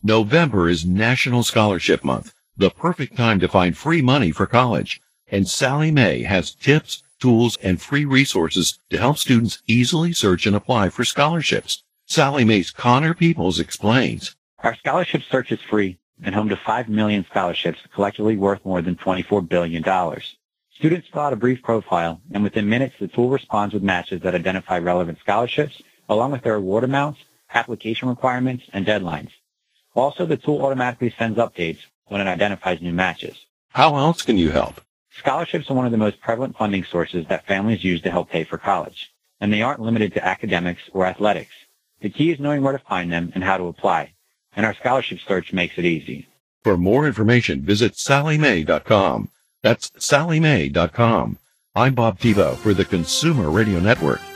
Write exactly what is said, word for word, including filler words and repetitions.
November is National Scholarship Month, the perfect time to find free money for college. And Sallie Mae has tips, tools, and free resources to help students easily search and apply for scholarships. Sallie Mae's Connor Peoples explains. Our scholarship search is free and home to five million scholarships collectively worth more than twenty-four billion dollars. Students fill out a brief profile, and within minutes the tool responds with matches that identify relevant scholarships, along with their award amounts, application requirements, and deadlines. Also, the tool automatically sends updates when it identifies new matches. How else can you help? Scholarships are one of the most prevalent funding sources that families use to help pay for college, and they aren't limited to academics or athletics. The key is knowing where to find them and how to apply, and our scholarship search makes it easy. For more information, visit Sallie Mae dot com. That's Sallie Mae dot com. I'm Bob Tebow for the Consumer Radio Network.